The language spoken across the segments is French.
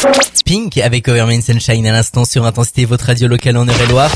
Pink avec Overman Sunshine à l'instant sur Intensité, votre radio locale en Eure-et-Loire.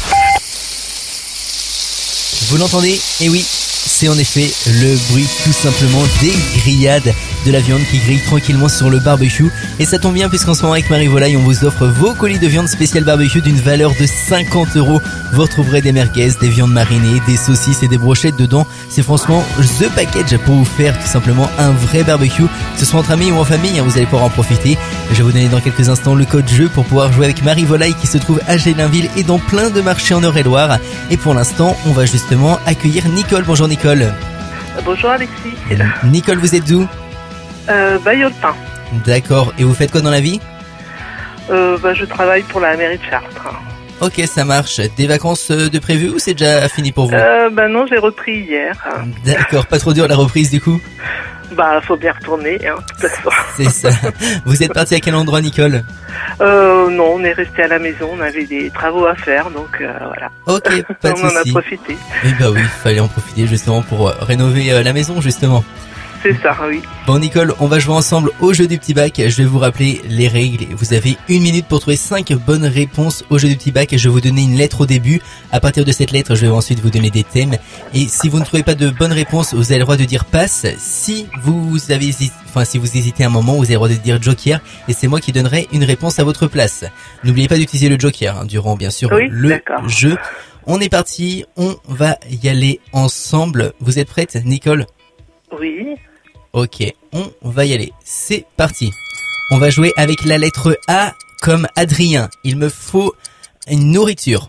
Vous l'entendez? Eh oui, c'est en effet le bruit tout simplement des grillades de la viande qui grille tranquillement sur le barbecue. Et ça tombe bien puisqu'en ce moment avec Marie Volaille, on vous offre vos colis de viande spéciale barbecue d'une valeur de 50€. Vous retrouverez des merguez, des viandes marinées, des saucisses et des brochettes dedans. C'est franchement the package pour vous faire tout simplement un vrai barbecue, que ce soit entre amis ou en famille, vous allez pouvoir en profiter. Je vais vous donner dans quelques instants le code jeu pour pouvoir jouer avec Marie Volaille qui se trouve à Gélinville et dans plein de marchés en Eure-et-Loire. Et pour l'instant, on va justement accueillir Nicole. Bonjour Nicole. Bonjour Alexis. Nicole, vous êtes d'où? Bailleul-Pin. D'accord. Et vous faites quoi dans la vie? Je travaille pour la mairie de Chartres. Ok, ça marche. Des vacances de prévues ou c'est déjà fini pour vous? Non, j'ai repris hier. D'accord, pas trop dur la reprise du coup? Faut bien retourner, de toute façon. C'est ça. Vous êtes parti à quel endroit, Nicole? Non, on est resté à la maison, on avait des travaux à faire, donc voilà. Ok, pas de soucis. On en a profité. Eh bah oui, fallait en profiter justement pour rénover la maison justement. C'est ça, oui. Bon Nicole, on va jouer ensemble au jeu du petit bac. Je vais vous rappeler les règles. Vous avez 1 minute pour trouver 5 bonnes réponses au jeu du petit bac. Je vais vous donner une lettre au début. À partir de cette lettre, je vais ensuite vous donner des thèmes. Et si vous ne trouvez pas de bonnes réponses, vous avez le droit de dire passe. Si vous hésitez un moment, vous avez le droit de dire joker. Et c'est moi qui donnerai une réponse à votre place. N'oubliez pas d'utiliser le joker durant bien sûr le jeu. On est parti, on va y aller ensemble. Vous êtes prête, Nicole? Oui. Ok, on va y aller. C'est parti. On va jouer avec la lettre A comme Adrien. Il me faut une nourriture.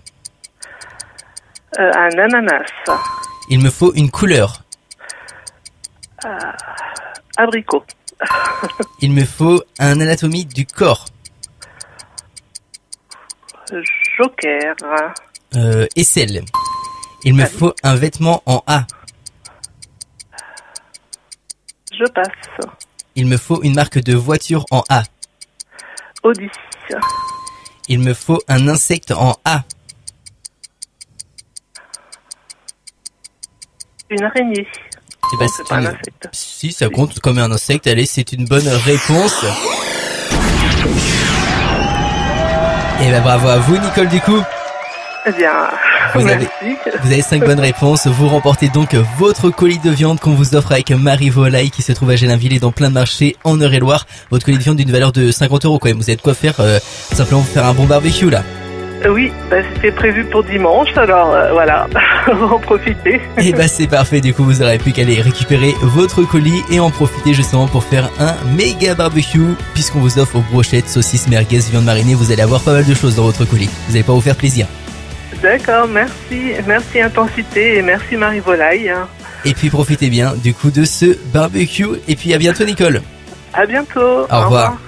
Un ananas. Il me faut une couleur. Abricot. Il me faut un anatomie du corps. Joker. Aisselle. Il me faut un vêtement en A. Je passe. Il me faut une marque de voiture en A. Audi. Il me faut un insecte en A. Une araignée. Eh ben, c'est pas un insecte. Si, ça compte comme un insecte. Allez, c'est une bonne réponse. Et ben bravo à vous, Nicole, du coup. Eh bien, vous avez 5 bonnes réponses. Vous remportez donc votre colis de viande qu'on vous offre avec Marie Volaille qui se trouve à Gélinville et dans plein de marchés en Eure-et-Loire. Votre colis de viande d'une valeur de 50€ quand même. Vous avez de quoi faire, simplement faire un bon barbecue là. Oui, c'était prévu pour dimanche, alors voilà, on va en profiter. Et c'est parfait, du coup vous aurez plus qu'à aller récupérer votre colis et en profiter justement pour faire un méga barbecue puisqu'on vous offre brochettes, saucisses, merguez, viande marinée. Vous allez avoir pas mal de choses dans votre colis. Vous allez pas vous faire plaisir. D'accord, merci Intensité et merci Marie Volaille. Et puis profitez bien du coup de ce barbecue et puis à bientôt Nicole. À bientôt. Au revoir.